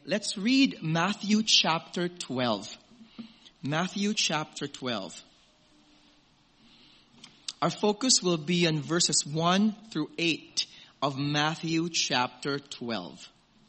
let's read Matthew chapter 12. Matthew chapter 12. Our focus will be on verses 1 through 8 of Matthew chapter 12.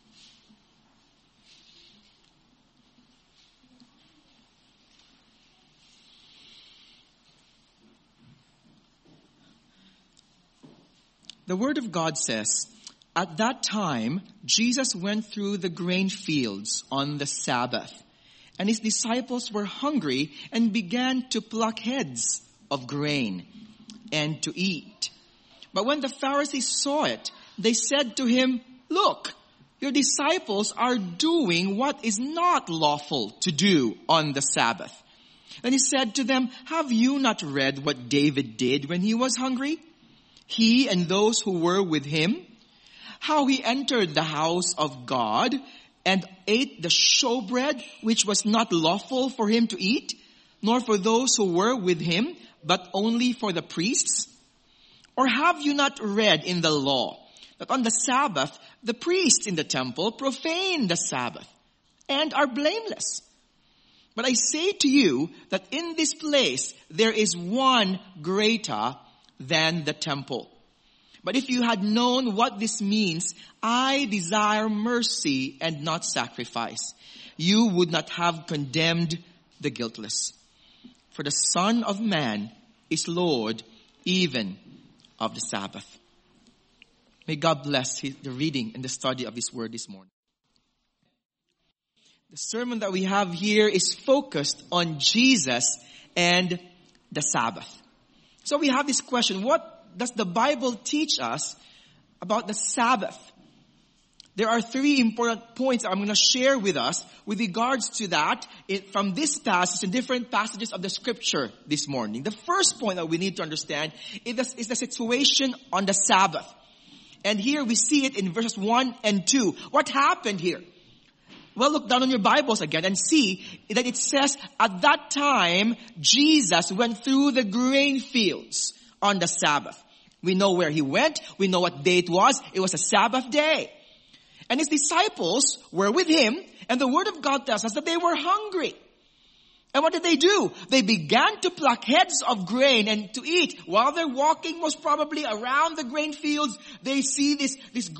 The Word of God says, "At that time, Jesus went through the grain fields on the Sabbath, and his disciples were hungry and began to pluck heads of grain and to eat. But when the Pharisees saw it, they said to him, 'Look, your disciples are doing what is not lawful to do on the Sabbath.' And he said to them, 'Have you not read what David did when he was hungry? He and those who were with him, how he entered the house of God and ate the showbread which was not lawful for him to eat, nor for those who were with him, but only for the priests? Or have you not read in the law that on the Sabbath the priests in the temple profane the Sabbath and are blameless? But I say to you that in this place there is one greater than the temple. But if you had known what this means, I desire mercy and not sacrifice, you would not have condemned the guiltless. For the Son of Man is Lord even of the Sabbath." May God bless the reading and the study of His Word this morning. The sermon that we have here is focused on Jesus and the Sabbath. So we have this question, what does the Bible teach us about the Sabbath? There are three important points that I'm going to share with us with regards to that from this passage and different passages of the Scripture this morning. The first point that we need to understand is the situation on the Sabbath. And here we see it in verses 1 and 2. What happened here? Well, look down on your Bibles again and see that it says, at that time, Jesus went through the grain fields on the Sabbath. We know where he went. We know what day it was. It was a Sabbath day. And his disciples were with him, and the Word of God tells us that they were hungry. And what did they do? They began to pluck heads of grain and to eat. While they're walking, most probably around the grain fields, they see this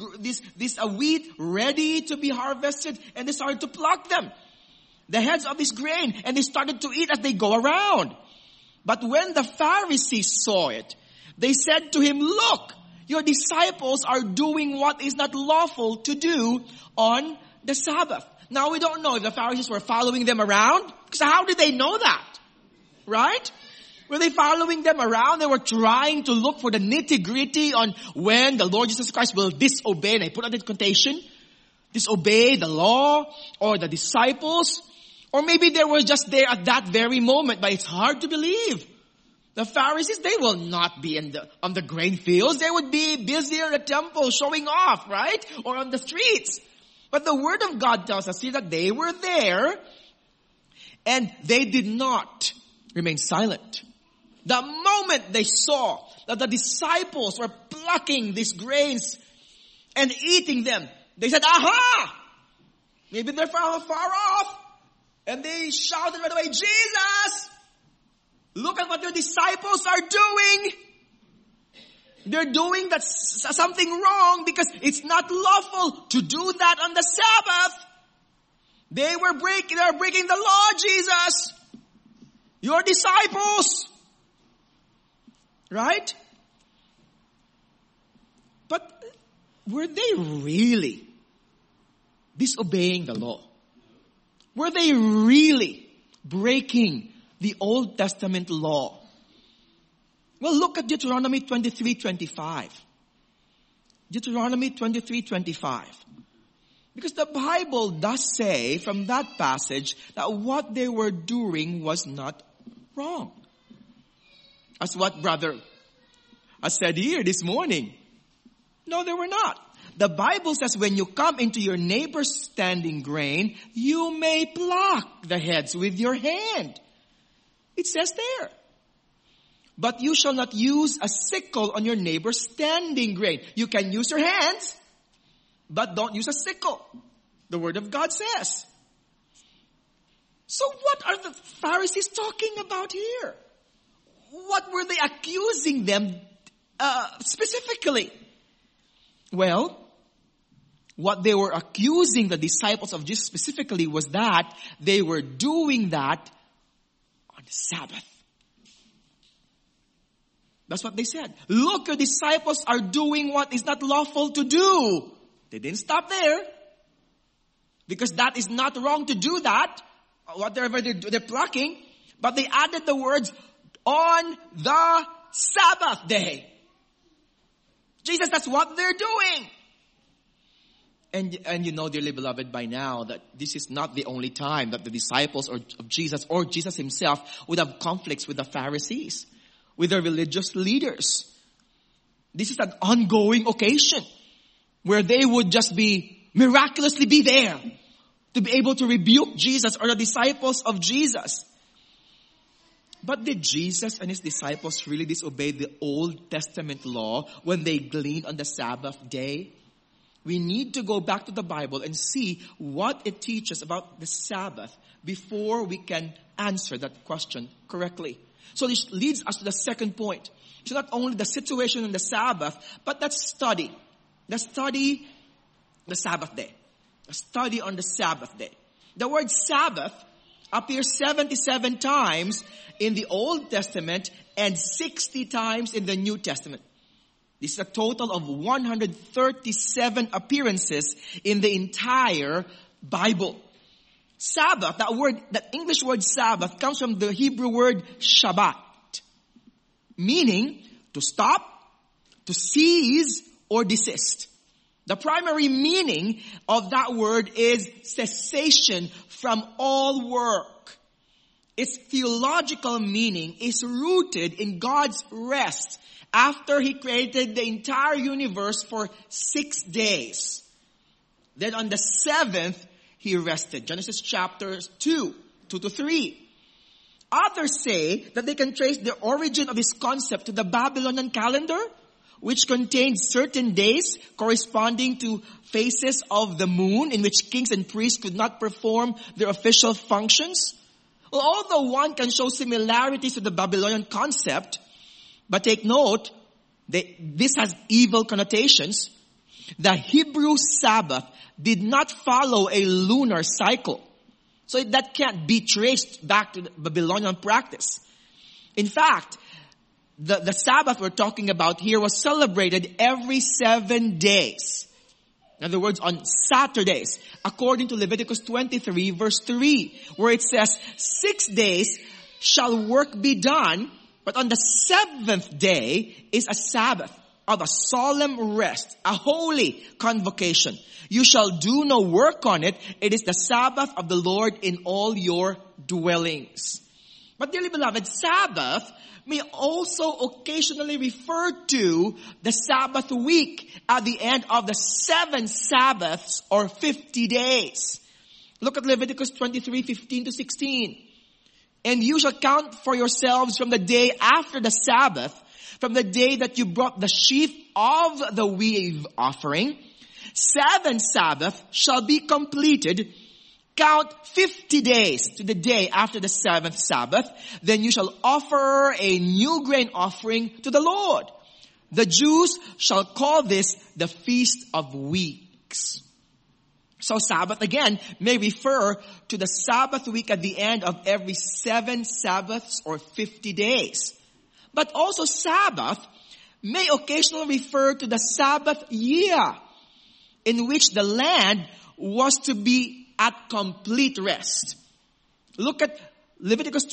wheat ready to be harvested, and they started to pluck them, the heads of this grain, and they started to eat as they go around. But when the Pharisees saw it, they said to him, "Look, your disciples are doing what is not lawful to do on the Sabbath." Now, we don't know if the Pharisees were following them around, because how did they know that? Right? Were they following them around? They were trying to look for the nitty-gritty on when the Lord Jesus Christ will disobey, and I put that in quotation, disobey the law or the disciples. Or maybe they were just there at that very moment, but it's hard to believe. The Pharisees, they will not be on the grain fields. They would be busy in the temple showing off, right? Or on the streets. But the Word of God tells us here that they were there and they did not remain silent. The moment they saw that the disciples were plucking these grains and eating them, they said, "Aha! Maybe they're far off." And they shouted right away, "Jesus! Look at what your disciples are doing. They're doing something wrong because it's not lawful to do that on the Sabbath. They're breaking the law, Jesus. Your disciples." Right? But were they really disobeying the law? Were they really breaking the Old Testament law? Well, look at Deuteronomy 23:25. Deuteronomy 23:25. Because the Bible does say from that passage that what they were doing was not wrong. As what brother has said here this morning. No, they were not. The Bible says when you come into your neighbor's standing grain, you may pluck the heads with your hand. It says there. But you shall not use a sickle on your neighbor's standing grain. You can use your hands, but don't use a sickle. the Word of God says. So what are the Pharisees talking about here? What were they accusing them specifically? Well, what they were accusing the disciples of Jesus specifically was that they were doing that on the Sabbath. That's what they said. Look, your disciples are doing what is not lawful to do. They didn't stop there. Because that is not wrong to do that. Whatever they're plucking. But they added the words, on the Sabbath day. Jesus, that's what they're doing. And you know, dearly beloved, by now that this is not the only time that the disciples of Jesus or Jesus himself would have conflicts with the Pharisees, with the religious leaders. This is an ongoing occasion where they would just miraculously be there to be able to rebuke Jesus or the disciples of Jesus. But did Jesus and his disciples really disobey the Old Testament law when they gleaned on the Sabbath day? We need to go back to the Bible and see what it teaches about the Sabbath before we can answer that question correctly. So this leads us to the second point. So not only the situation in the Sabbath, but let's study. Let's study the Sabbath day. A study on the Sabbath day. The word Sabbath appears 77 times in the Old Testament and 60 times in the New Testament. This is a total of 137 appearances in the entire Bible. Sabbath, that English word Sabbath comes from the Hebrew word Shabbat, meaning to stop, to cease, or desist. The primary meaning of that word is cessation from all work. Its theological meaning is rooted in God's rest after he created the entire universe for 6 days. Then on the seventh, he rested. Genesis chapters 2-3. Others say that they can trace the origin of this concept to the Babylonian calendar, which contained certain days corresponding to phases of the moon in which kings and priests could not perform their official functions. Well, although one can show similarities to the Babylonian concept, but take note that this has evil connotations. The Hebrew Sabbath did not follow a lunar cycle. So that can't be traced back to the Babylonian practice. In fact, the Sabbath we're talking about here was celebrated every 7 days. In other words, on Saturdays, according to Leviticus 23 verse 3, where it says, 6 days shall work be done, but on the 7th day is a Sabbath of a solemn rest, a holy convocation. You shall do no work on it. It is the Sabbath of the Lord in all your dwellings. But dearly beloved, Sabbath may also occasionally refer to the Sabbath week at the end of the 7 Sabbaths or 50 days. Look at Leviticus 23:15-16. And you shall count for yourselves from the day after the Sabbath, from the day that you brought the sheaf of the wave offering. 7 Sabbaths shall be completed. Count 50 days to the day after the 7th Sabbath. Then you shall offer a new grain offering to the Lord. The Jews shall call this the Feast of Weeks. So Sabbath again may refer to the Sabbath week at the end of every 7 Sabbaths or 50 days. But also Sabbath may occasionally refer to the Sabbath year in which the land was to be at complete rest. Look at Leviticus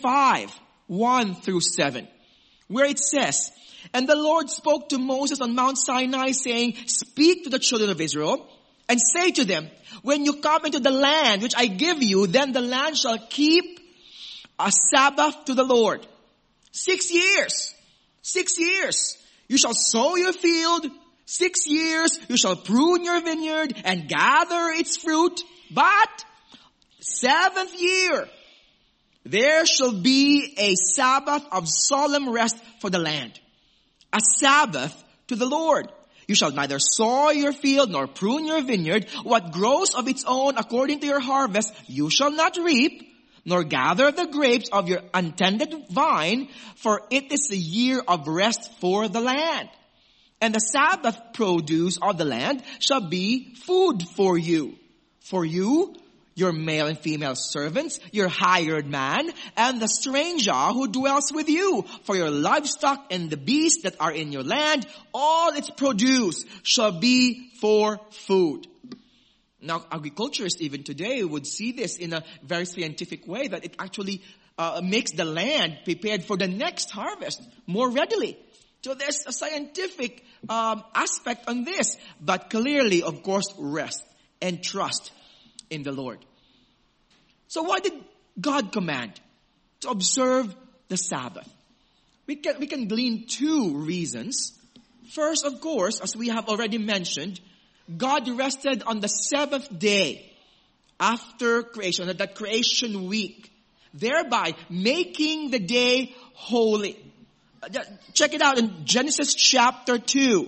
25:1-7, where it says, And the Lord spoke to Moses on Mount Sinai, saying, Speak to the children of Israel, and say to them, when you come into the land which I give you, then the land shall keep a Sabbath to the Lord. 6 years. 6 years. You shall sow your field. 6 years. You shall prune your vineyard and gather its fruit. But 7th year, there shall be a Sabbath of solemn rest for the land. A Sabbath to the Lord. You shall neither sow your field nor prune your vineyard. What grows of its own according to your harvest, you shall not reap, nor gather the grapes of your untended vine, for it is a year of rest for the land. And the Sabbath produce of the land shall be food for you. For you, your male and female servants, your hired man, and the stranger who dwells with you, for your livestock and the beasts that are in your land, all its produce shall be for food. Now, agriculturists even today would see this in a very scientific way, that it actually makes the land prepared for the next harvest more readily. So there's a scientific aspect on this, but clearly, of course, rest and trust in the Lord. So why did God command to observe the Sabbath? We can glean two reasons. First, of course, as we have already mentioned, God rested on the seventh day after creation, at that creation week, thereby making the day holy. Check it out in Genesis chapter 2.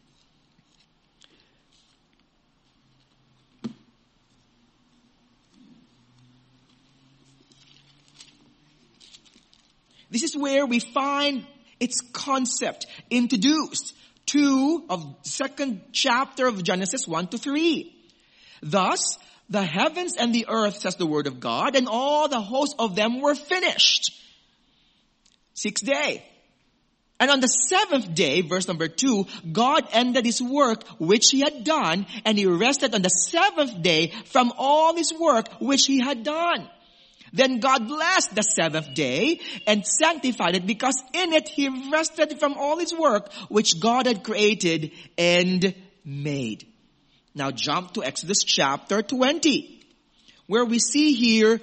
This is where we find its concept introduced. 2 of second chapter of Genesis 1-3. Thus, the heavens and the earth, says the word of God, and all the hosts of them were finished. 6th day. And on the 7th day, verse number 2, God ended his work which he had done, and he rested on the 7th day from all his work which he had done. Then God blessed the 7th day and sanctified it, because in it he rested from all his work which God had created and made. Now jump to Exodus chapter 20, where we see here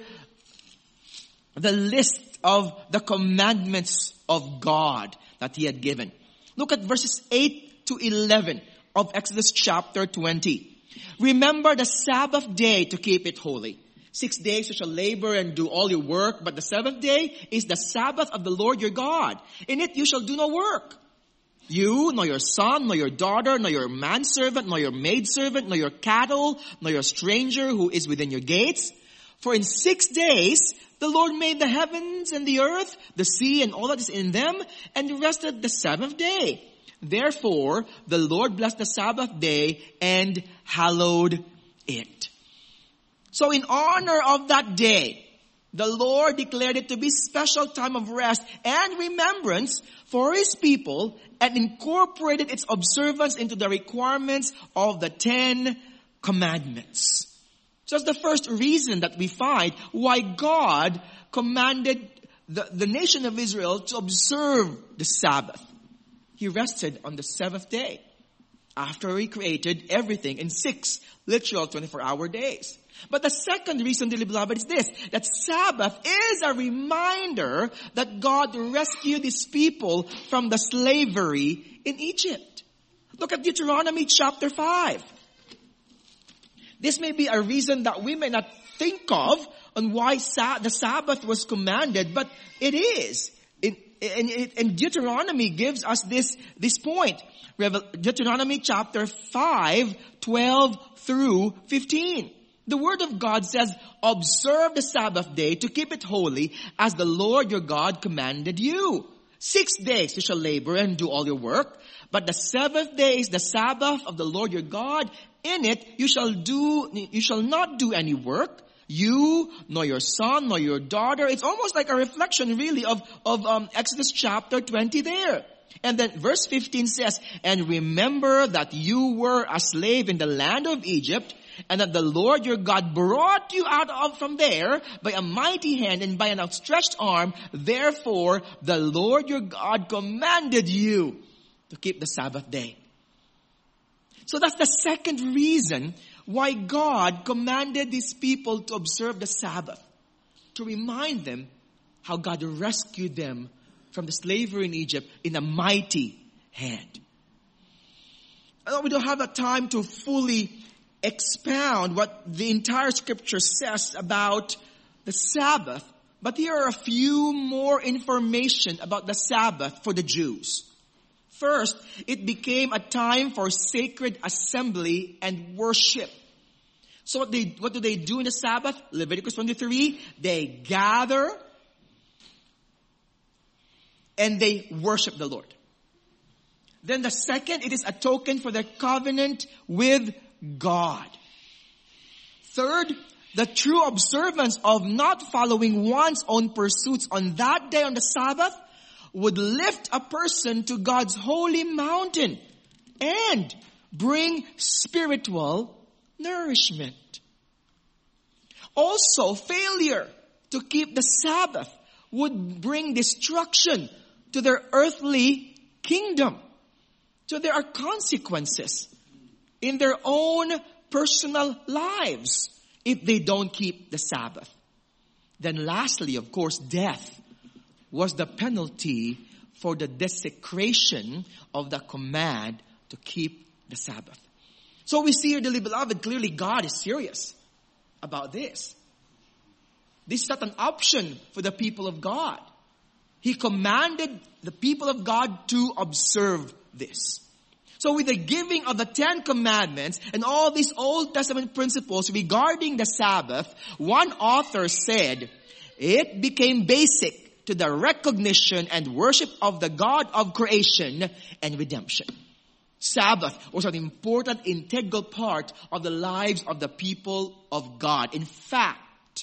the list of the commandments of God that he had given. Look at verses 8-11 of Exodus chapter 20. Remember the Sabbath day to keep it holy. 6 days you shall labor and do all your work, but the 7th day is the Sabbath of the Lord your God. In it you shall do no work. You, nor your son, nor your daughter, nor your manservant, nor your maidservant, nor your cattle, nor your stranger who is within your gates. For in 6 days the Lord made the heavens and the earth, the sea and all that is in them, and rested the 7th day. Therefore the Lord blessed the Sabbath day and hallowed it. So in honor of that day, the Lord declared it to be special time of rest and remembrance for his people, and incorporated its observance into the requirements of the 10 commandments. So that's the first reason that we find why God commanded the nation of Israel to observe the Sabbath. He rested on the 7th day after he created everything in 6 literal 24-hour days. But the second reason, dearly beloved, is this, that Sabbath is a reminder that God rescued his people from the slavery in Egypt. Look at Deuteronomy chapter 5. This may be a reason that we may not think of on why the Sabbath was commanded, but it is. And Deuteronomy gives us this point. Deuteronomy chapter 5, 12-15. The word of God says, observe the Sabbath day to keep it holy as the Lord your God commanded you. 6 days you shall labor and do all your work, but the 7th day is the Sabbath of the Lord your God. In it you shall not do any work, you, nor your son, nor your daughter. It's almost like a reflection really of Exodus chapter 20 there. And then verse 15 says, and remember that you were a slave in the land of Egypt, and that the Lord your God brought you out from there by a mighty hand and by an outstretched arm. Therefore, the Lord your God commanded you to keep the Sabbath day. So that's the second reason why God commanded these people to observe the Sabbath. To remind them how God rescued them from the slavery in Egypt in a mighty hand. I know we don't have the time to fully expound what the entire scripture says about the Sabbath, but here are a few more information about the Sabbath for the Jews. First, it became a time for sacred assembly and worship. So what do they do in the Sabbath? Leviticus 23, they gather and they worship the Lord. Then the second, it is a token for their covenant with God. Third, the true observance of not following one's own pursuits on that day on the Sabbath would lift a person to God's holy mountain and bring spiritual nourishment. Also, failure to keep the Sabbath would bring destruction to their earthly kingdom. So there are consequences in their own personal lives if they don't keep the Sabbath. Then lastly, of course, death was the penalty for the desecration of the command to keep the Sabbath. So we see here, dearly beloved, clearly God is serious about this. This is not an option for the people of God. He commanded the people of God to observe this. So with the giving of the 10 Commandments and all these Old Testament principles regarding the Sabbath, one author said, it became basic to the recognition and worship of the God of creation and redemption. Sabbath was an important integral part of the lives of the people of God. In fact,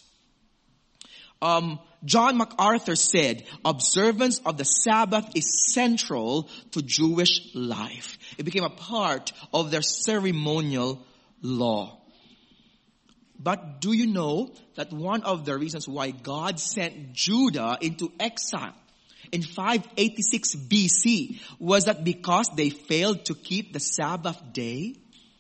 John MacArthur said, observance of the Sabbath is central to Jewish life. It became a part of their ceremonial law. But do you know that one of the reasons why God sent Judah into exile in 586 BC was that because they failed to keep the Sabbath day?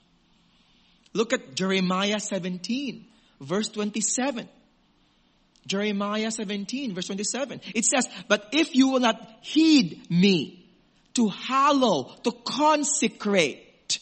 Look at Jeremiah 17, verse 27. Jeremiah 17, verse 27. It says, but if you will not heed me to hallow, to consecrate,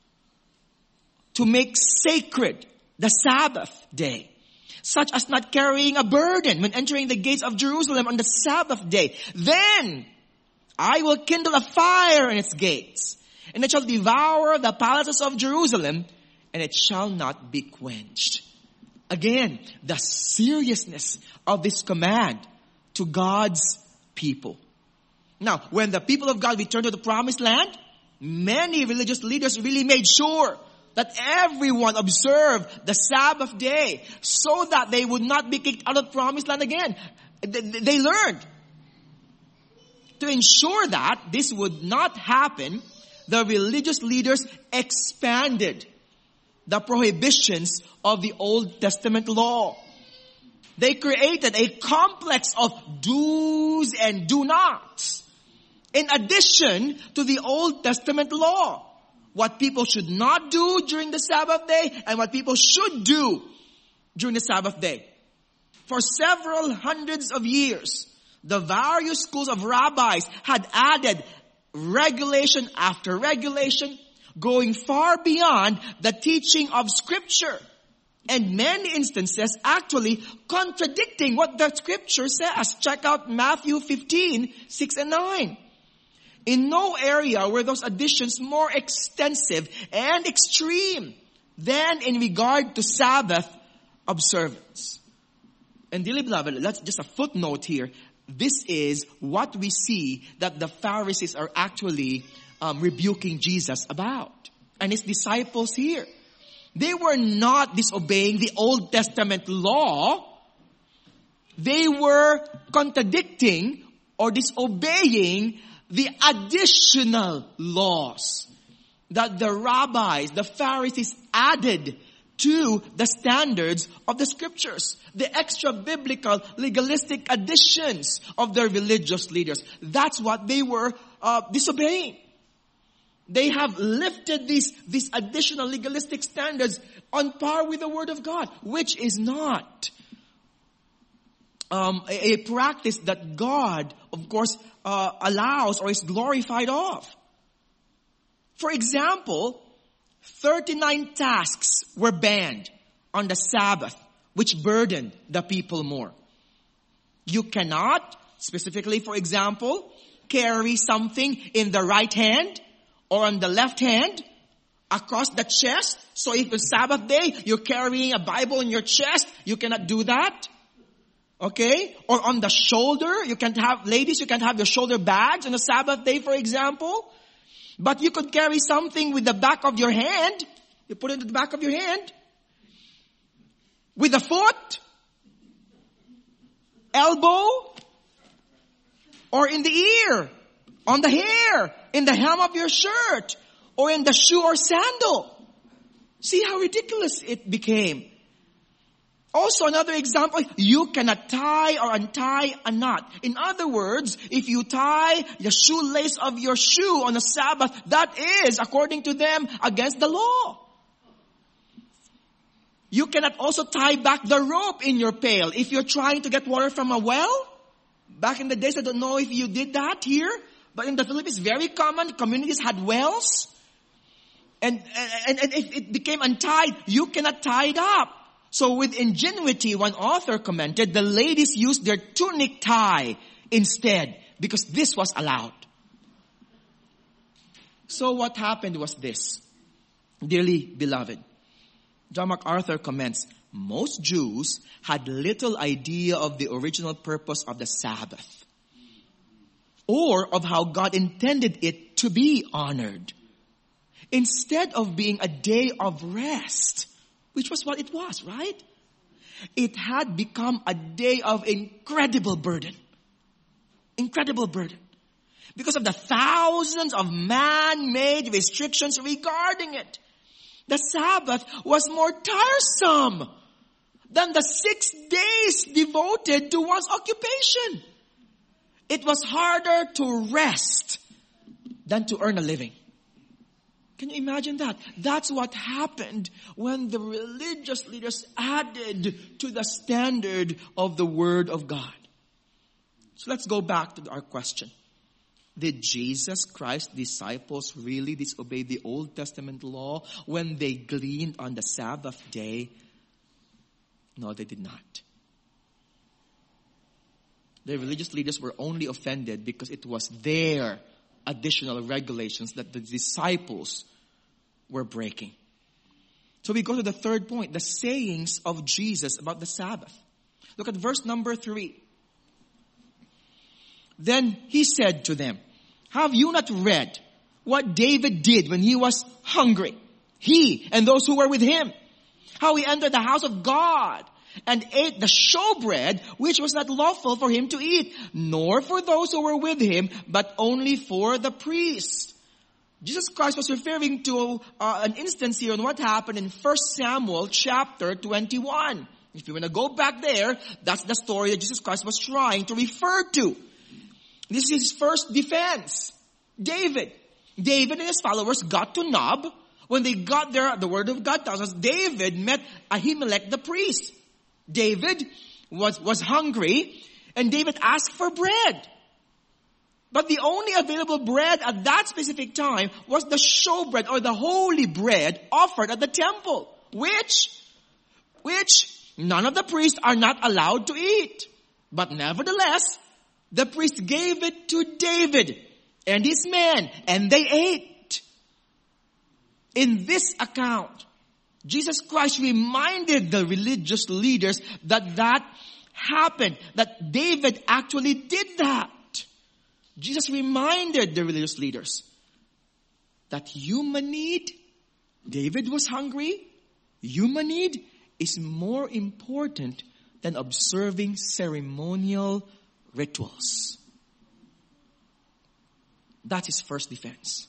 to make sacred the Sabbath day, such as not carrying a burden when entering the gates of Jerusalem on the Sabbath day, then I will kindle a fire in its gates, and it shall devour the palaces of Jerusalem, and it shall not be quenched. Again, the seriousness of this command to God's people. Now, when the people of God returned to the promised land, many religious leaders really made sure that everyone observed the Sabbath day so that they would not be kicked out of the promised land again. They learned. To ensure that this would not happen, the religious leaders expanded the prohibitions of the Old Testament law. They created a complex of do's and do nots in addition to the Old Testament law. What people should not do during the Sabbath day and what people should do during the Sabbath day. For several hundreds of years, the various schools of rabbis had added regulation after regulation, going far beyond the teaching of Scripture. And many instances actually contradicting what the Scripture says. Check out Matthew 15, 6 and 9. In no area were those additions more extensive and extreme than in regard to Sabbath observance. And dearly beloved, let's just a footnote here. This is what we see that the Pharisees are actually rebuking Jesus about. And his disciples here. They were not disobeying the Old Testament law. They were contradicting or disobeying the additional laws that the rabbis, the Pharisees added to the standards of the Scriptures. The extra biblical legalistic additions of their religious leaders. That's what they were disobeying. They have lifted these additional legalistic standards on par with the Word of God, which is not a practice that God, of course, allows or is glorified of. For example, 39 tasks were banned on the Sabbath, which burdened the people more. You cannot, specifically, for example, carry something in the right hand or on the left hand across the chest. So if it's Sabbath day, you're carrying a Bible in your chest, you cannot do that. Okay? Or on the shoulder, ladies, you can't have your shoulder bags on a Sabbath day, for example. But you could carry something with the back of your hand. You put it in the back of your hand. With the foot, elbow, or in the ear, on the hair, in the hem of your shirt, or in the shoe or sandal. See how ridiculous it became. Also, another example, you cannot tie or untie a knot. In other words, if you tie the shoelace of your shoe on a Sabbath, that is, according to them, against the law. You cannot also tie back the rope in your pail. If you're trying to get water from a well, back in the days, I don't know if you did that here, but in the Philippines, very common, communities had wells. And if it became untied, you cannot tie it up. So with ingenuity, one author commented, the ladies used their tunic tie instead because this was allowed. So what happened was this. Dearly beloved, John MacArthur comments, most Jews had little idea of the original purpose of the Sabbath or of how God intended it to be honored. Instead of being a day of rest, which was what it was, right? It had become a day of incredible burden. Incredible burden. Because of the thousands of man-made restrictions regarding it. The Sabbath was more tiresome than the 6 days devoted to one's occupation. It was harder to rest than to earn a living. Can you imagine that? That's what happened when the religious leaders added to the standard of the Word of God. So let's go back to our question. Did Jesus Christ's disciples really disobey the Old Testament law when they gleaned on the Sabbath day? No, they did not. The religious leaders were only offended because it was their additional regulations that the disciples were breaking. So we go to the third point, the sayings of Jesus about the Sabbath. Look at verse number 3. Then he said to them, have you not read what David did when he was hungry? He and those who were with him. How he entered the house of God and ate the showbread, which was not lawful for him to eat, nor for those who were with him, but only for the priests. Jesus Christ was referring to an instance here on what happened in 1 Samuel chapter 21. If you want to go back there, that's the story that Jesus Christ was trying to refer to. This is his first defense. David and his followers got to Nob. When they got there, the word of God tells us, David met Ahimelech the priest. David was hungry, and David asked for bread. But the only available bread at that specific time was the showbread or the holy bread offered at the temple, which none of the priests are not allowed to eat. But nevertheless, the priest gave it to David and his men, and they ate. In this account, Jesus Christ reminded the religious leaders that happened, that David actually did that. Jesus reminded the religious leaders that human need, David was hungry, human need is more important than observing ceremonial rituals. That's his first defense.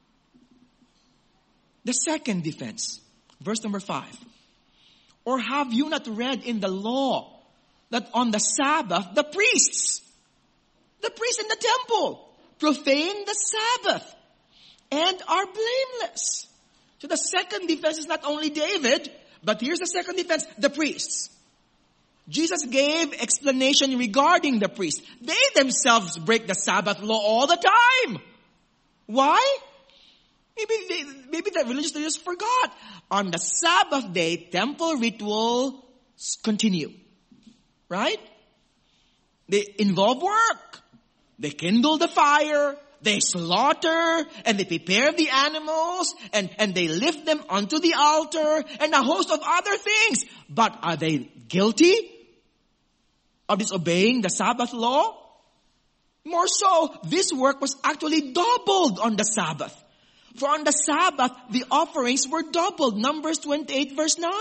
The second defense, verse number 5. Or have you not read in the law that on the Sabbath, the priests in the temple profane the Sabbath and are blameless? So the second defense is not only David, but here's the second defense, the priests. Jesus gave explanation regarding the priests. They themselves break the Sabbath law all the time. Why? Maybe the religious leaders forgot. On the Sabbath day, temple rituals continue. Right? They involve work. They kindle the fire, they slaughter, and they prepare the animals, and they lift them onto the altar, and a host of other things. But are they guilty of disobeying the Sabbath law? More so, this work was actually doubled on the Sabbath. For on the Sabbath, the offerings were doubled. Numbers 28 verse 9.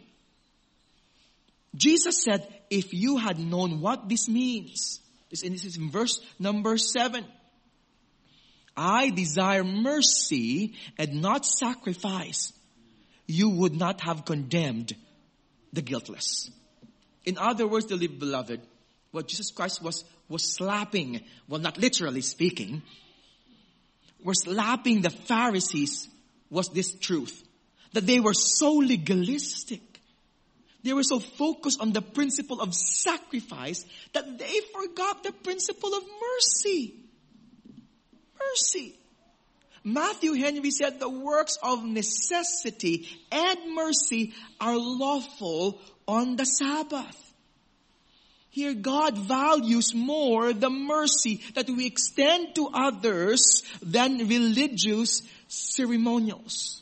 Jesus said, if you had known what this means, this is in verse number 7. I desire mercy and not sacrifice. You would not have condemned the guiltless. In other words, dearly beloved, what Jesus Christ was slapping, well, not literally speaking, was slapping the Pharisees was this truth. That they were so legalistic. They were so focused on the principle of sacrifice that they forgot the principle of mercy. Mercy. Matthew Henry said the works of necessity and mercy are lawful on the Sabbath. Here God values more the mercy that we extend to others than religious ceremonials.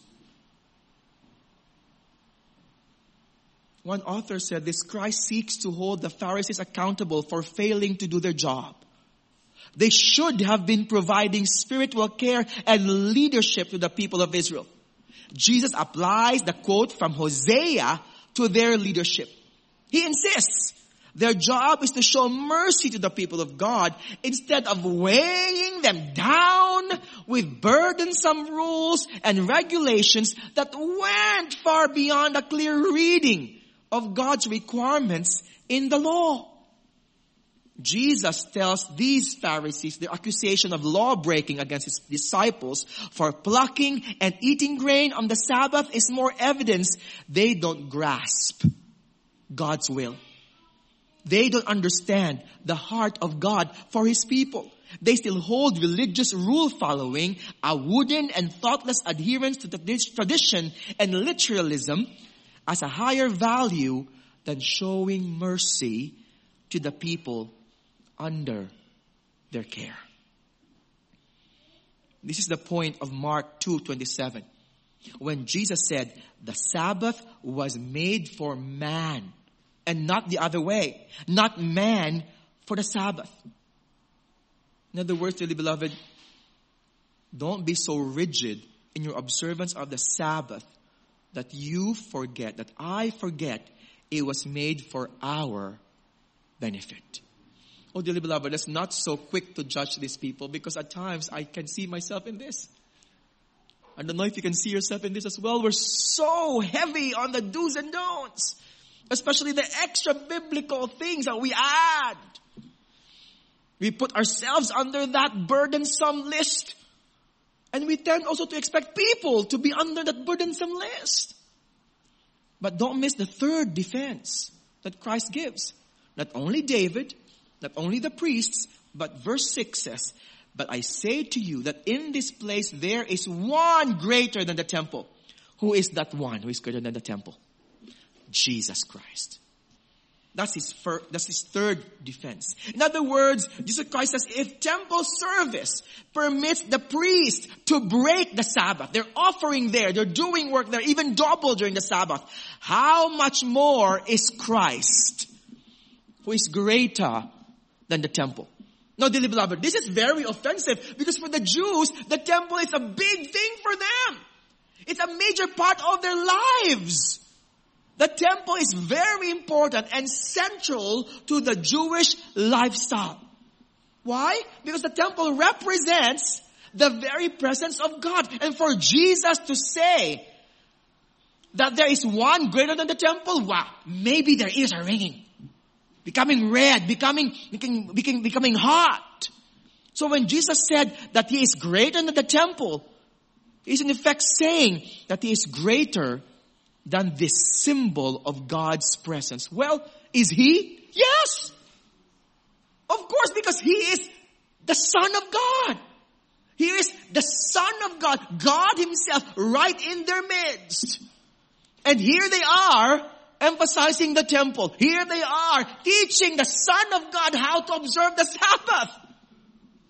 One author said this: Christ seeks to hold the Pharisees accountable for failing to do their job. They should have been providing spiritual care and leadership to the people of Israel. Jesus applies the quote from Hosea to their leadership. He insists their job is to show mercy to the people of God instead of weighing them down with burdensome rules and regulations that went far beyond a clear reading of God's requirements in the law. Jesus tells these Pharisees the accusation of law breaking against his disciples for plucking and eating grain on the Sabbath is more evidence they don't grasp God's will. They don't understand the heart of God for his people. They still hold religious rule following, a wooden and thoughtless adherence to tradition and literalism as a higher value than showing mercy to the people under their care. This is the point of Mark 2:27. When Jesus said, the Sabbath was made for man and not the other way. Not man for the Sabbath. In other words, dearly beloved, don't be so rigid in your observance of the Sabbath that you forget, that I forget, it was made for our benefit. Oh, dearly beloved, let's not so quick to judge these people, because at times I can see myself in this. I don't know if you can see yourself in this as well. We're so heavy on the do's and don'ts, especially the extra biblical things that we add. We put ourselves under that burdensome list. And we tend also to expect people to be under that burdensome list. But don't miss the third defense that Christ gives. Not only David, not only the priests, but verse 6 says, but I say to you that in this place there is one greater than the temple. Who is that one who is greater than the temple? Jesus Christ. That's his third defense. In other words, Jesus Christ says, if temple service permits the priest to break the Sabbath, they're offering there, they're doing work there, even double during the Sabbath, how much more is Christ, who is greater than the temple? Now, dearly beloved, this is very offensive, because for the Jews, the temple is a big thing for them. It's a major part of their lives. The temple is very important and central to the Jewish lifestyle. Why? Because the temple represents the very presence of God. And for Jesus to say that there is one greater than the temple, wow, maybe their ears are ringing. Becoming red, becoming hot. So when Jesus said that he is greater than the temple, he's in effect saying that he is greater than this symbol of God's presence. Well, is he? Yes! Of course, because he is the Son of God. He is the Son of God. God himself right in their midst. And here they are emphasizing the temple. Here they are teaching the Son of God how to observe the Sabbath.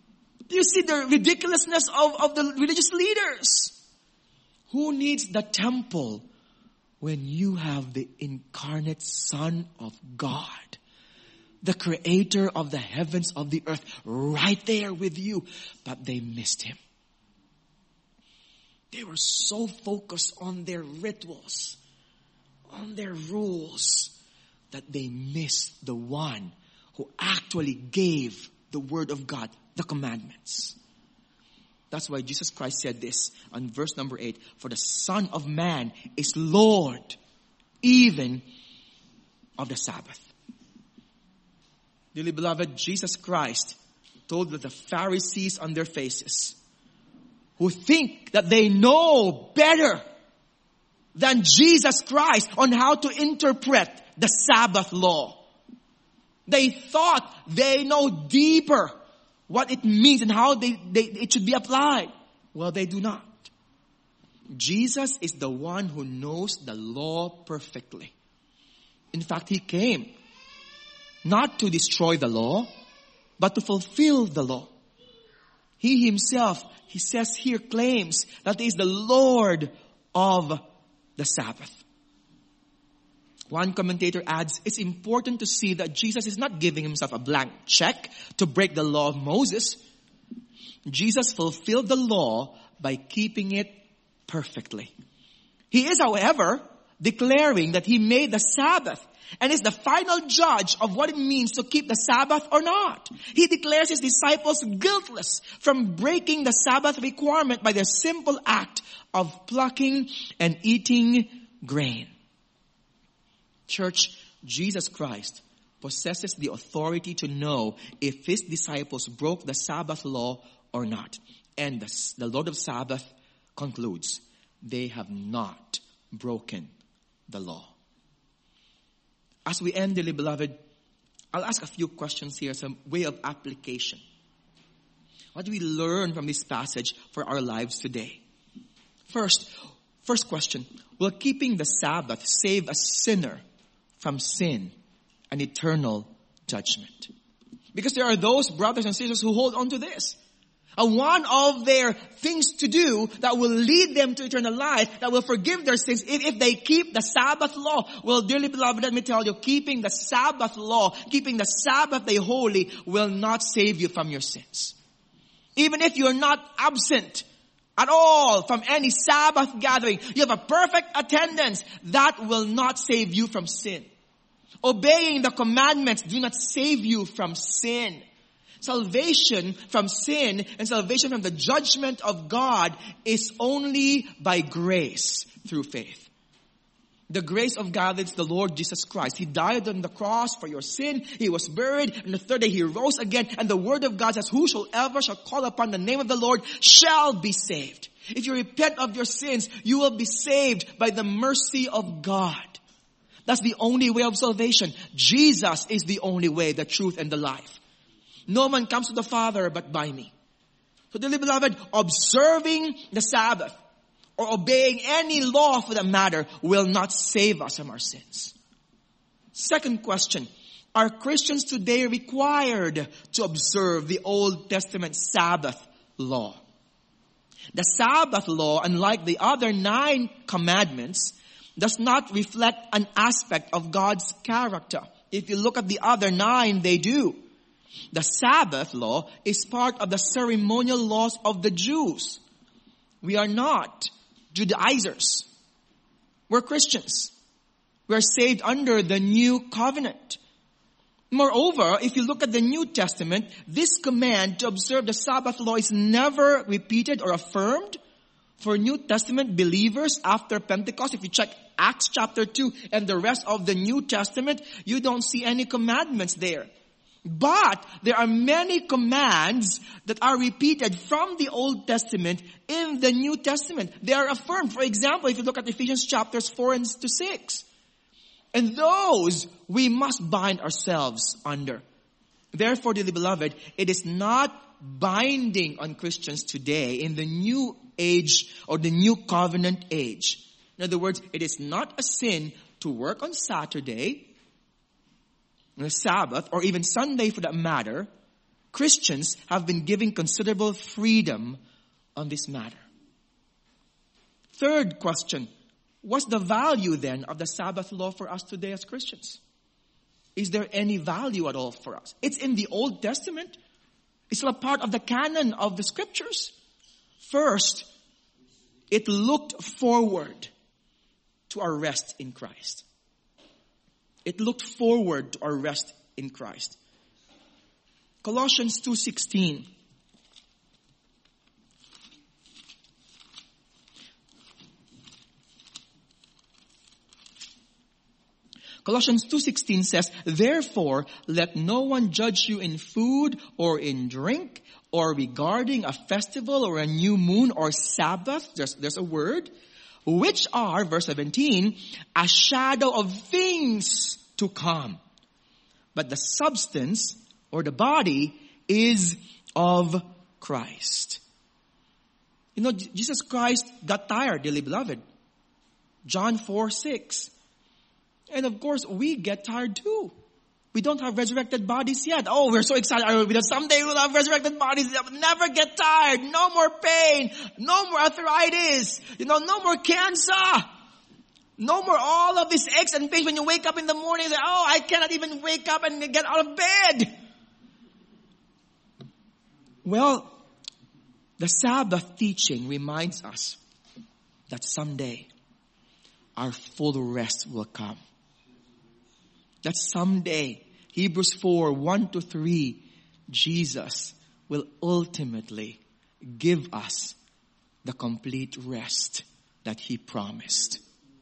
Do you see the ridiculousness of the religious leaders? Who needs the temple when you have the incarnate Son of God, the creator of the heavens, of the earth, right there with you? But they missed him. They were so focused on their rituals, on their rules, that they missed the one who actually gave the word of God, the commandments. That's why Jesus Christ said this on verse number 8, for the Son of Man is Lord, even of the Sabbath. Dearly beloved, Jesus Christ told the Pharisees on their faces, who think that they know better than Jesus Christ on how to interpret the Sabbath law. They thought they know deeper what it means and how it should be applied. Well, they do not. Jesus is the one who knows the law perfectly. In fact, he came not to destroy the law, but to fulfill the law. He himself, he says here, claims that he is the Lord of the Sabbath. One commentator adds, it's important to see that Jesus is not giving himself a blank check to break the law of Moses. Jesus fulfilled the law by keeping it perfectly. He is, however, declaring that he made the Sabbath and is the final judge of what it means to keep the Sabbath or not. He declares his disciples guiltless from breaking the Sabbath requirement by the simple act of plucking and eating grain. Church, Jesus Christ possesses the authority to know if his disciples broke the Sabbath law or not. And the Lord of Sabbath concludes, they have not broken the law. As we end, dearly beloved, I'll ask a few questions here, some way of application. What do we learn from this passage for our lives today? First question, will keeping the Sabbath save a sinner from sin and eternal judgment? Because there are those brothers and sisters who hold on to this. And one of their things to do that will lead them to eternal life, that will forgive their sins if they keep the Sabbath law. Well, dearly beloved, let me tell you, keeping the Sabbath law, keeping the Sabbath day holy will not save you from your sins. Even if you're not absent at all from any Sabbath gathering, you have a perfect attendance, that will not save you from sin. Obeying the commandments do not save you from sin. Salvation from sin and salvation from the judgment of God is only by grace through faith. The grace of God is the Lord Jesus Christ. He died on the cross for your sin. He was buried. And the third day he rose again. And the word of God says, whosoever shall call upon the name of the Lord shall be saved. If you repent of your sins, you will be saved by the mercy of God. That's the only way of salvation. Jesus is the only way, the truth, and the life. No man comes to the Father but by me. So, dearly beloved, observing the Sabbath or obeying any law for that matter will not save us from our sins. Second question, are Christians today required to observe the Old Testament Sabbath law? The Sabbath law, unlike the other 9 commandments, does not reflect an aspect of God's character. If you look at the other 9, they do. The Sabbath law is part of the ceremonial laws of the Jews. We are not Judaizers. We're Christians. We are saved under the new covenant. Moreover, if you look at the New Testament, this command to observe the Sabbath law is never repeated or affirmed for New Testament believers after Pentecost. If you check Acts chapter 2 and the rest of the New Testament, you don't see any commandments there. But there are many commands that are repeated from the Old Testament in the New Testament. They are affirmed. For example, if you look at Ephesians chapters 4 and to 6. And those we must bind ourselves under. Therefore, dearly beloved, it is not binding on Christians today in the new age or the new covenant age. In other words, it is not a sin to work on Saturday, on the Sabbath, or even Sunday for that matter, Christians have been given considerable freedom on this matter. Third question, what's the value then of the Sabbath law for us today as Christians? Is there any value at all for us? It's in the Old Testament. It's still a part of the canon of the Scriptures. First, it looked forward to our rest in Christ. It looked forward to our rest in Christ. Colossians 2:16. Colossians 2:16 says, "Therefore, let no one judge you in food or in drink or regarding a festival or a new moon or Sabbath," there's a word, "which are," verse 17, "a shadow of things to come. But the substance or the body is of Christ." You know, Jesus Christ got tired, dearly beloved. John 4:6. And of course, we get tired too. We don't have resurrected bodies yet. Oh, we're so excited because someday we'll have resurrected bodies. Never get tired. No more pain. No more arthritis. No more cancer. No more all of these aches and pains when you wake up in the morning. Like, oh, I cannot even wake up and get out of bed. Well, the Sabbath teaching reminds us that someday our full rest will come. That someday, Hebrews 4:1-3, Jesus will ultimately give us the complete rest that He promised.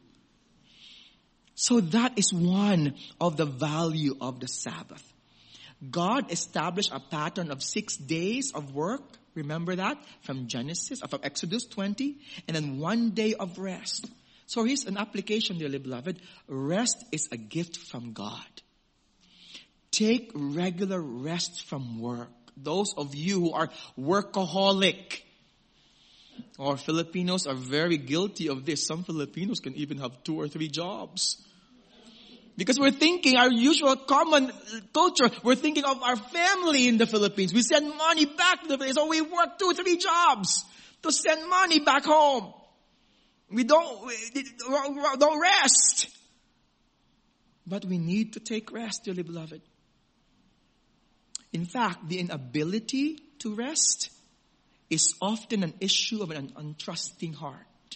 So that is one of the value of the Sabbath. God established a pattern of 6 days of work. Remember that? From Exodus 20. And then 1 day of rest. So here's an application, dearly beloved. Rest is a gift from God. Take regular rest from work. Those of you who are workaholic, or Filipinos are very guilty of this. Some Filipinos can even have 2 or 3 jobs. Because we're thinking, our usual common culture, we're thinking of our family in the Philippines. We send money back to the Philippines. So we work 2 or 3 jobs to send money back home. We don't rest. But we need to take rest, dearly beloved. In fact, the inability to rest is often an issue of an untrusting heart.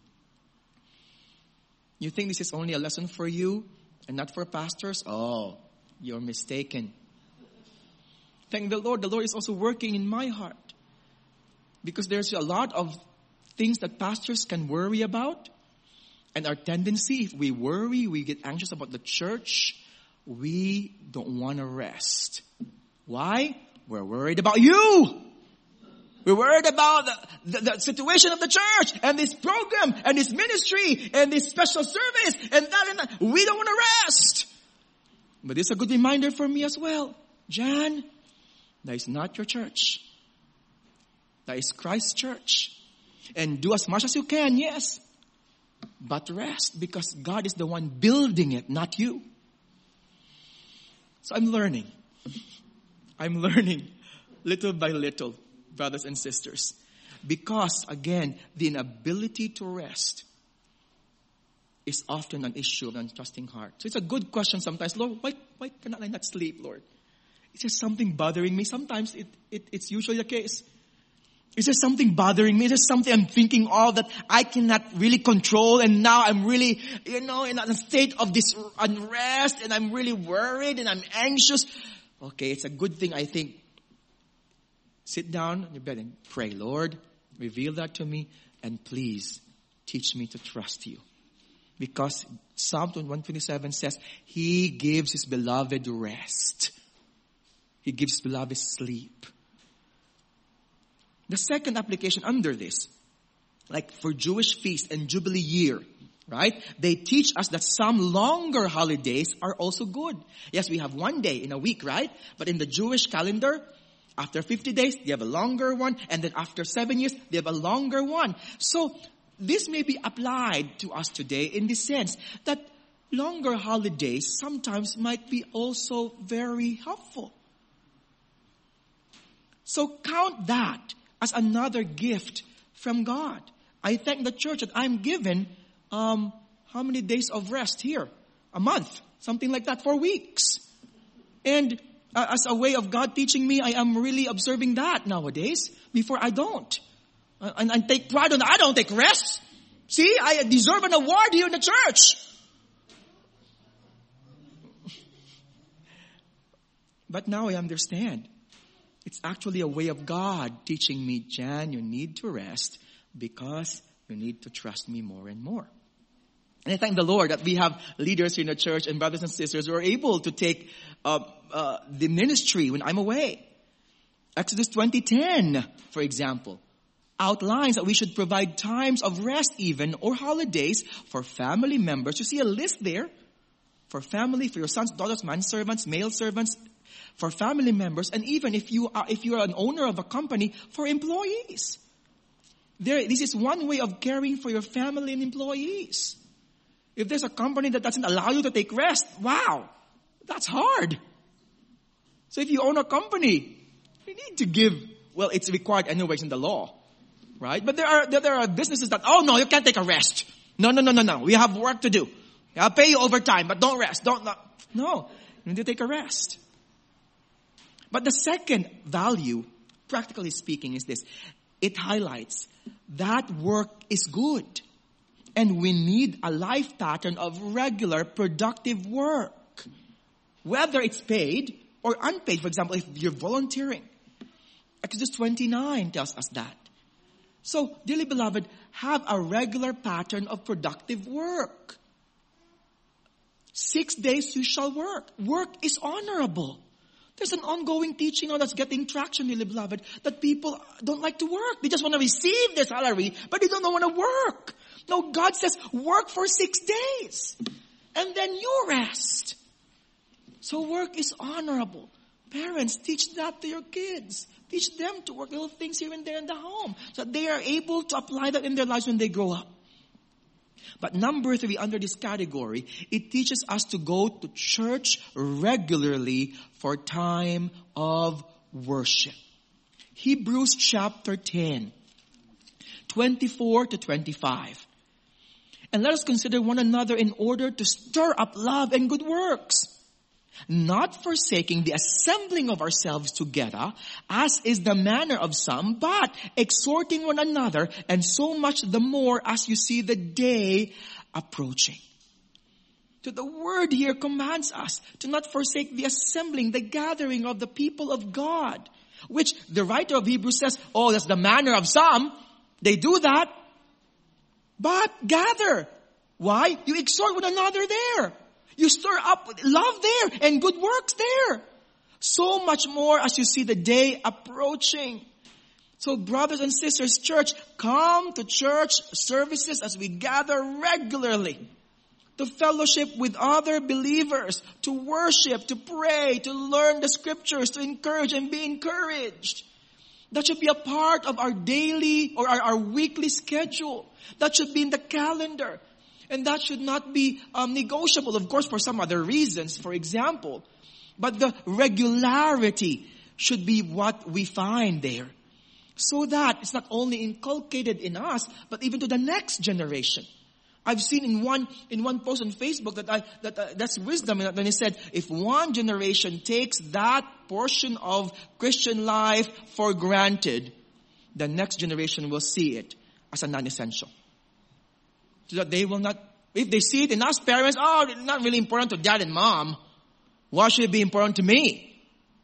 You think this is only a lesson for you and not for pastors? Oh, you're mistaken. Thank the Lord. The Lord is also working in my heart. Because there's a lot of things that pastors can worry about. And our tendency, if we worry, we get anxious about the church, we don't want to rest. Why? We're worried about you. We're worried about the situation of the church and this program and this ministry and this special service and that and that. We don't want to rest. But it's a good reminder for me as well. Jan, that is not your church. That is Christ's church. And do as much as you can, yes. But rest, because God is the one building it, not you. So I'm learning. Little by little, brothers and sisters. Because, again, the inability to rest is often an issue of an untrusting heart. So it's a good question sometimes. Lord, why cannot I not sleep, Lord? Is there something bothering me? Sometimes it's usually the case. Is there something bothering me? Is there something I'm thinking of that I cannot really control, and now I'm really, in a state of this unrest, and I'm really worried and I'm anxious? Okay, it's a good thing, I think. Sit down on your bed and pray, Lord, reveal that to me, and please teach me to trust you. Because Psalm 127 says, He gives His beloved rest. He gives His beloved sleep. The second application under this, like for Jewish feast and Jubilee year, right? They teach us that some longer holidays are also good. Yes, we have 1 day in a week, right? But in the Jewish calendar, after 50 days, they have a longer one. And then after 7 years, they have a longer one. So this may be applied to us today in the sense that longer holidays sometimes might be also very helpful. So count that as another gift from God. I thank the church that I'm given, how many days of rest here? A month. Something like that, 4 weeks. And as a way of God teaching me, I am really observing that nowadays. Before I don't. And take pride on that. I don't take rest. See, I deserve an award here in the church. But now I understand. It's actually a way of God teaching me, Jan, you need to rest because you need to trust me more and more. And I thank the Lord that we have leaders in the church and brothers and sisters who are able to take the ministry when I'm away. Exodus 20:10, for example, outlines that we should provide times of rest even or holidays for family members. You see a list there for family, for your sons, daughters, manservants, male servants, for family members, and even if you are an owner of a company, for employees. This is one way of caring for your family and employees. If there's a company that doesn't allow you to take rest, wow, that's hard. So if you own a company, you need to give, well, it's required anyways in the law, right? But there are businesses that, oh no, you can't take a rest. No. We have work to do. I'll pay you overtime, but don't rest. No, you need to take a rest. But the second value, practically speaking, is this. It highlights that work is good. And we need a life pattern of regular, productive work. Whether it's paid or unpaid. For example, if you're volunteering. Exodus 29 tells us that. So, dearly beloved, have a regular pattern of productive work. 6 days you shall work. Work is honorable. There's an ongoing teaching now that's getting traction, dearly beloved, that people don't like to work. They just want to receive their salary, but they don't want to work. No, God says, work for 6 days. And then you rest. So work is honorable. Parents, teach that to your kids. Teach them to work little things here and there in the home, so that they are able to apply that in their lives when they grow up. But number 3, under this category, it teaches us to go to church regularly for time of worship. Hebrews chapter 10, 24 to 25. And let us consider one another in order to stir up love and good works, not forsaking the assembling of ourselves together, as is the manner of some, but exhorting one another, and so much the more as you see the day approaching. So the word here commands us to not forsake the assembling, the gathering of the people of God, which the writer of Hebrews says, oh, that's the manner of some. They do that. But gather. Why? You exhort one another there. You stir up love there and good works there. So much more as you see the day approaching. So brothers and sisters, church, come to church services as we gather regularly. To fellowship with other believers. To worship, to pray, to learn the scriptures, to encourage and be encouraged. That should be a part of our daily or our weekly schedule. That should be in the calendar. And that should not be negotiable, of course, for some other reasons, for example. But the regularity should be what we find there. So that it's not only inculcated in us, but even to the next generation. I've seen in one post on Facebook that's wisdom. And he said, if one generation takes that portion of Christian life for granted, the next generation will see it as a non-essential. So that they will not, if they see it in us parents, oh, it's not really important to dad and mom. Why should it be important to me?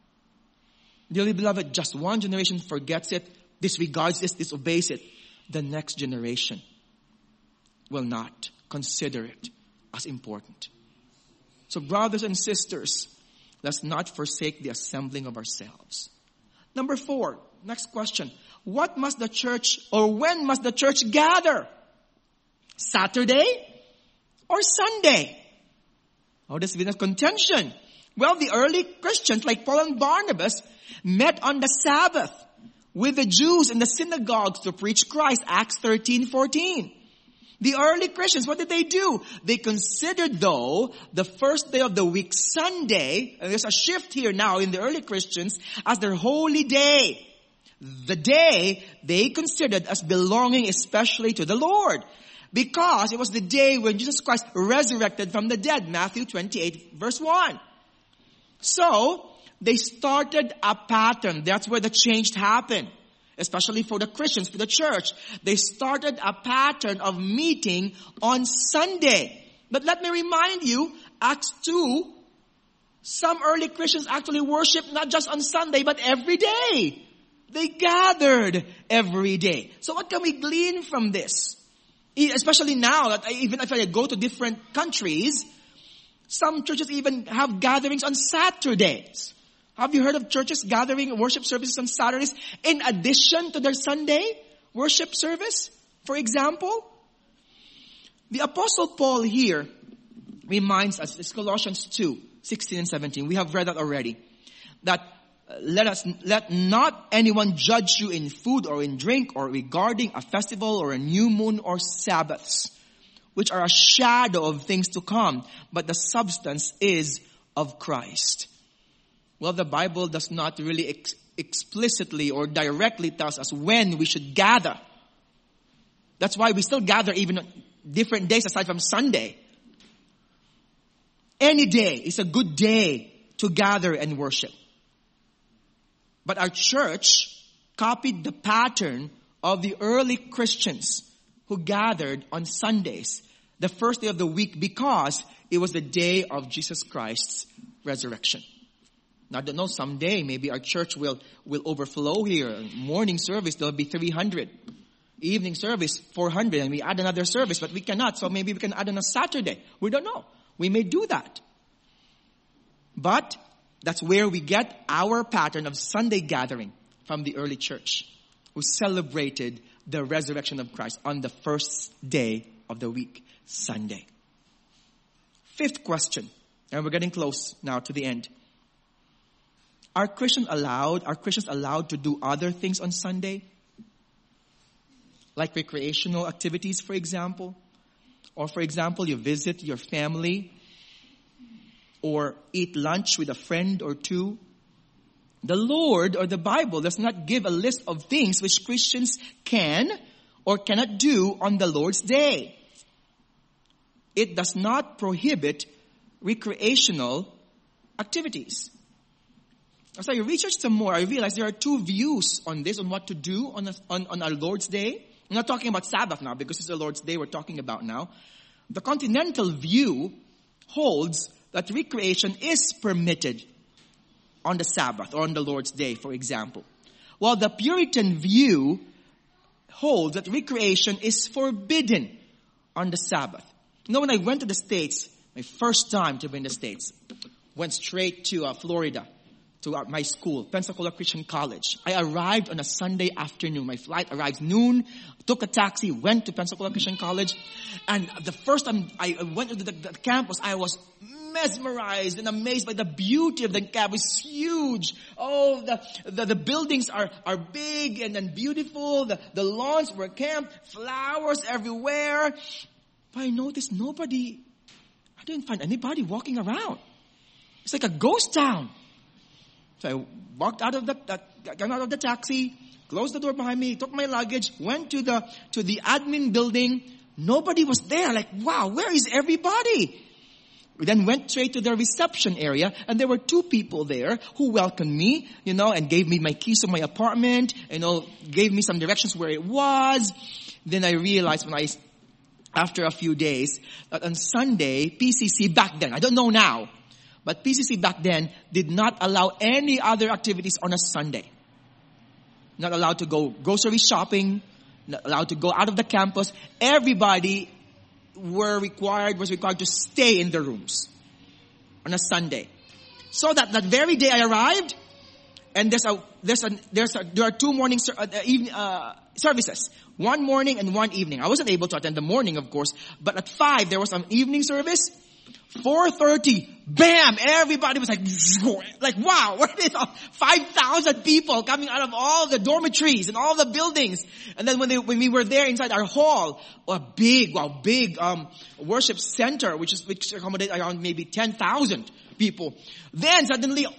Dearly beloved, just one generation forgets it, disregards it, disobeys it. The next generation will not consider it as important. So brothers and sisters, let's not forsake the assembling of ourselves. Number 4, next question. What must the church, or when must the church gather? Saturday or Sunday? Oh, there's been a contention. Well, the early Christians like Paul and Barnabas met on the Sabbath with the Jews in the synagogues to preach Christ, Acts 13:14. The early Christians, what did they do? They considered, though, the first day of the week, Sunday, and there's a shift here now in the early Christians, as their holy day. the day they considered as belonging especially to the Lord. Because it was the day when Jesus Christ resurrected from the dead. Matthew 28 verse 1. So, they started a pattern. That's where the change happened. Especially for the Christians, for the church. They started a pattern of meeting on Sunday. But let me remind you, Acts 2, some early Christians actually worshiped not just on Sunday, but every day. They gathered every day. So what can we glean from this? Especially now, that even if I go to different countries, some churches even have gatherings on Saturdays. Have you heard of churches gathering worship services on Saturdays in addition to their Sunday worship service? For example, the Apostle Paul here reminds us, it's Colossians 2, 16 and 17. We have read that already. That let not anyone judge you in food or in drink or regarding a festival or a new moon or Sabbaths, which are a shadow of things to come, but the substance is of Christ. Well, the Bible does not really explicitly or directly tell us when we should gather. That's why we still gather even on different days aside from Sunday. Any day is a good day to gather and worship. But our church copied the pattern of the early Christians who gathered on Sundays, the first day of the week, because it was the day of Jesus Christ's resurrection. Now, I don't know, someday maybe our church will overflow here. Morning service, there'll be 300. Evening service, 400. And we add another service, but we cannot. So maybe we can add on a Saturday. We don't know. We may do that. But that's where we get our pattern of Sunday gathering from the early church, who celebrated the resurrection of Christ on the first day of the week, Sunday. Fifth question, and we're getting close now to the end. Are Christians allowed to do other things on Sunday? Like recreational activities, for example? Or for example, you visit your family or eat lunch with a friend or two. The Lord or the Bible does not give a list of things which Christians can or cannot do on the Lord's day. It does not prohibit recreational activities. As I researched some more, I realized there are two views on this, on what to do on our Lord's Day. I'm not talking about Sabbath now, because it's the Lord's Day we're talking about now. The continental view holds that recreation is permitted on the Sabbath or on the Lord's Day, for example. While the Puritan view holds that recreation is forbidden on the Sabbath. You know, when I went to the States, my first time to be in the States, went straight to Florida, to my school, Pensacola Christian College. I arrived on a Sunday afternoon. My flight arrived noon, took a taxi, went to Pensacola Christian College. And the first time I went to the campus, I was mesmerized and amazed by the beauty of the campus. It's huge. Oh, the buildings are big and then beautiful. The lawns were camped, flowers everywhere. But I noticed I didn't find anybody walking around. It's like a ghost town. So I walked out of got out of the taxi, closed the door behind me, took my luggage, went to the admin building. Nobody was there. Like, wow, where is everybody? We then went straight to the reception area, and there were two people there who welcomed me, and gave me my keys to my apartment, gave me some directions where it was. Then I realized after a few days, that on Sunday, PCC back then, I don't know now, but PCC back then did not allow any other activities on a Sunday. Not allowed to go grocery shopping, not allowed to go out of the campus. Everybody was required to stay in their rooms on a Sunday. So that very day I arrived, and there are two morning services. One morning and one evening. I wasn't able to attend the morning, of course, but at 5 there was an evening service. 4:30, bam! Everybody was like, wow! What is 5,000 people coming out of all the dormitories and all the buildings? And then when we were there inside our hall, a big worship center, which accommodated around maybe 10,000 people. Then suddenly,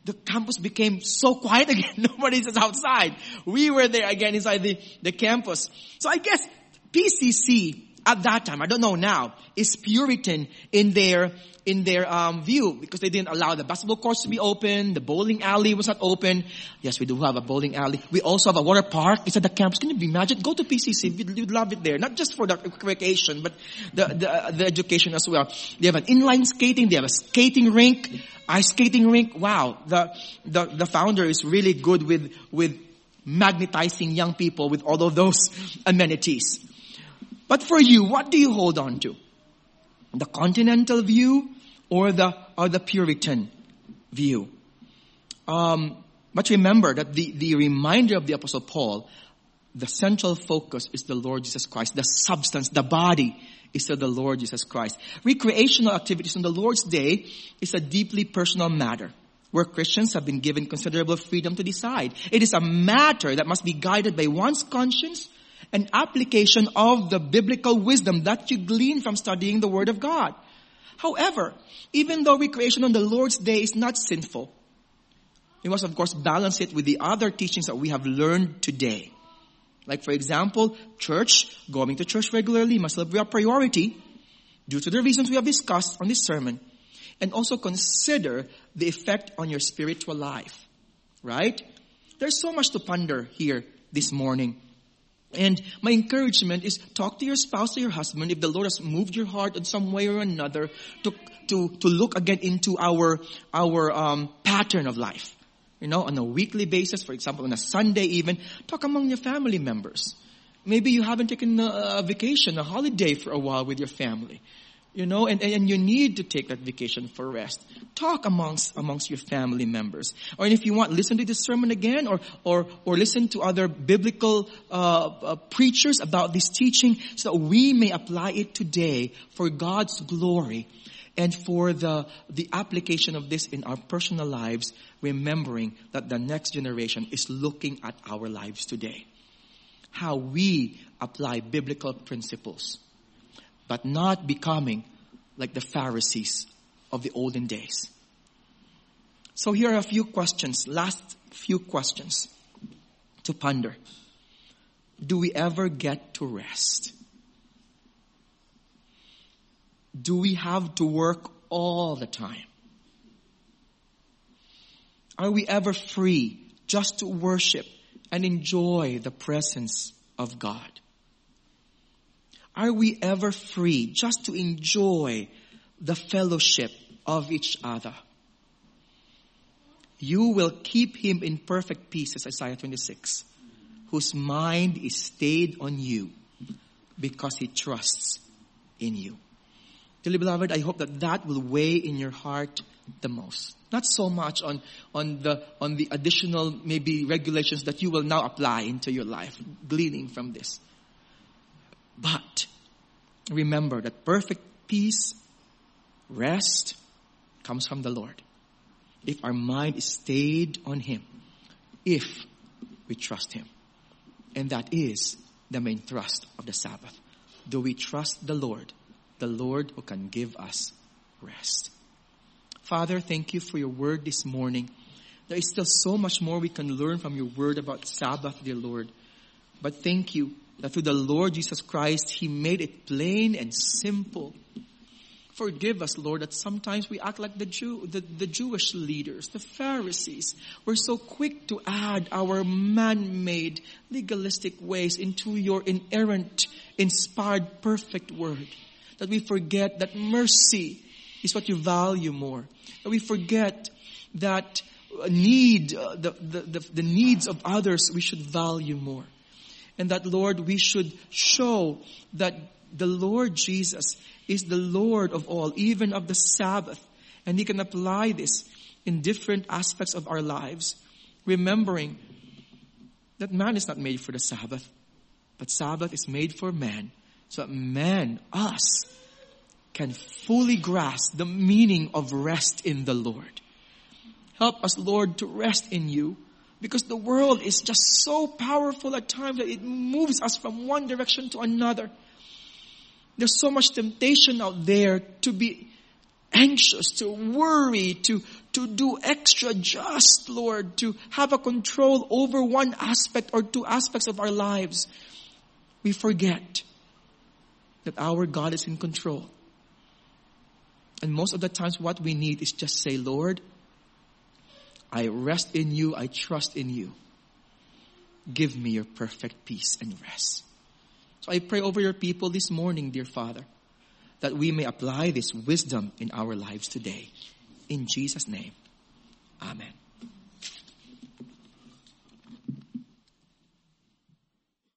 the campus became so quiet again. Nobody's outside. We were there again inside the campus. So I guess PCC at that time, I don't know now, is Puritan in their view, because they didn't allow the basketball courts to be open. The bowling alley was not open. Yes, we do have a bowling alley. We also have a water park inside the campus. Can you imagine? Go to PCC. You'd love it there. Not just for the recreation, but the education as well. They have an inline skating. They have a skating rink, ice skating rink. Wow. The founder is really good with magnetizing young people with all of those amenities. But for you, what do you hold on to? The continental view or the Puritan view? But remember that the reminder of the Apostle Paul, the central focus is the Lord Jesus Christ. The substance, the body is the Lord Jesus Christ. Recreational activities on the Lord's Day is a deeply personal matter, where Christians have been given considerable freedom to decide. It is a matter that must be guided by one's conscience and application of the biblical wisdom that you glean from studying the Word of God. However, even though recreation on the Lord's Day is not sinful, we must of course balance it with the other teachings that we have learned today. Like for example, going to church regularly must be a priority due to the reasons we have discussed on this sermon. And also consider the effect on your spiritual life. Right? There's so much to ponder here this morning. And my encouragement is talk to your spouse or your husband if the Lord has moved your heart in some way or another to look again into our pattern of life. On a weekly basis, for example, on a Sunday even, talk among your family members. Maybe you haven't taken a vacation, a holiday for a while with your family. And you need to take that vacation for rest. Talk amongst your family members. Or if you want, listen to this sermon again or listen to other biblical preachers about this teaching so that we may apply it today for God's glory and for the application of this in our personal lives, remembering that the next generation is looking at our lives today. How we apply biblical principles, but not becoming like the Pharisees of the olden days. So here are a few questions, last few questions to ponder. Do we ever get to rest? Do we have to work all the time? Are we ever free just to worship and enjoy the presence of God? Are we ever free just to enjoy the fellowship of each other? You will keep him in perfect peace, as Isaiah 26, whose mind is stayed on you because he trusts in you. Dearly beloved, I hope that will weigh in your heart the most. Not so much on the additional maybe regulations that you will now apply into your life, gleaning from this. But remember that perfect peace, rest, comes from the Lord. If our mind is stayed on him, if we trust him. And that is the main thrust of the Sabbath. Do we trust the Lord who can give us rest? Father, thank you for your word this morning. There is still so much more we can learn from your word about Sabbath, dear Lord. But thank you that through the Lord Jesus Christ, he made it plain and simple. Forgive us, Lord, that sometimes we act like the Jewish leaders, the Pharisees. We're so quick to add our man-made legalistic ways into your inerrant, inspired, perfect word. That we forget that mercy is what you value more. That we forget that the needs of others we should value more. And that, Lord, we should show that the Lord Jesus is the Lord of all, even of the Sabbath. And he can apply this in different aspects of our lives. Remembering that man is not made for the Sabbath, but Sabbath is made for man. So that man, us, can fully grasp the meaning of rest in the Lord. Help us, Lord, to rest in you. Because the world is just so powerful at times that it moves us from one direction to another. There's so much temptation out there to be anxious, to worry, to to do extra just, Lord, to have a control over one aspect or two aspects of our lives, we forget that our God is in control. And most of the times what we need is just say, Lord, I rest in you, I trust in you. Give me your perfect peace and rest. So I pray over your people this morning, dear Father, that we may apply this wisdom in our lives today. In Jesus' name, amen.